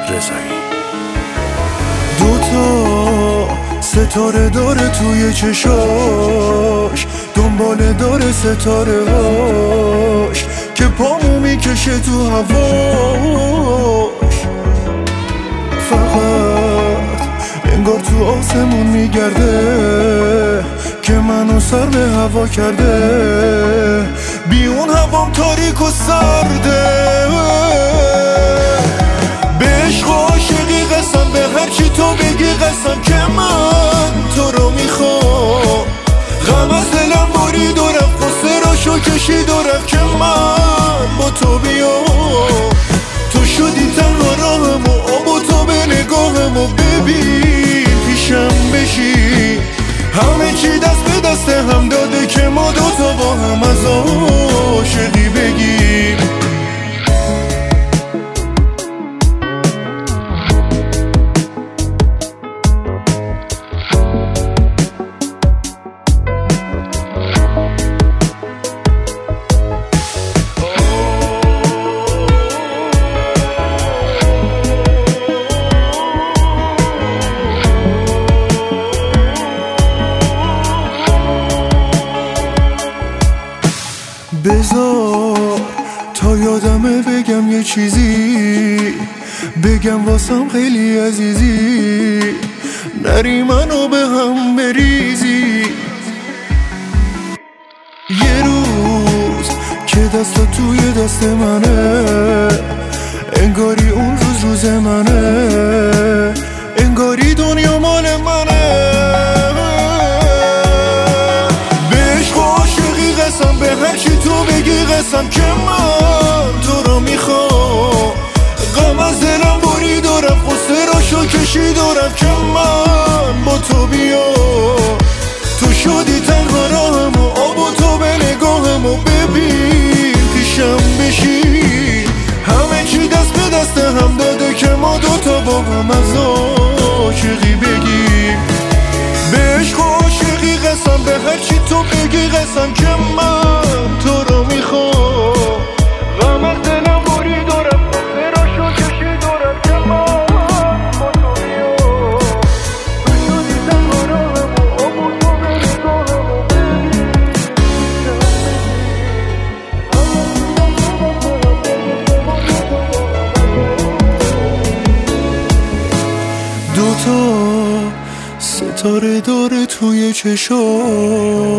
رضایی. دوتا ستاره داره توی چشاش، دنباله داره ستاره هاش که پامو میکشه تو هواش. فقط انگار تو آسمون میگرده که منو سر به هوا کرده، بیون هوام تاریک و سرده. به عشق و عاشقی قسم، به هرچی تو بگی قسم که من تو رو میخوام. غم از دلم برید و رفت، قصه راشو کشید و رفت که من با تو بیام. تو شدی تنها راهم و آب و تو به نگاهم و ببین پیشم بشی. همه چی دست به دست هم داده که ما دوتا با هم از عاشقی بگیم. بذار تا یادمه بگم یه چیزی، بگم واسم خیلی عزیزی، نری منو به هم بریزی. یه روز که دست توی دست منه، انگاری اون روز منه، انگاری دنیا مال منه. به هرچی تو بگی قسم که من تو رو میخوام. غم از دلم برید و رفت، قصه راشو کشید و رفت که من با تو بیام. تو شدی تنها راهم و آب و تو به نگاهم و ببین پیشم بشی. همه چی دست به دست هم داده که ما دوتا با هم از عاشقی بگیم. به عشق و عاشقی قسم، به هرچی تو بگی قسم که من تو رو میخوام. غم از دلم برید و رفت، قصه راشو کشید و رفت که من با تو بیام. تو شدی تنها راهم و آب و تو به نگاهم و ببین دوتا ستاره داره توی چشاش،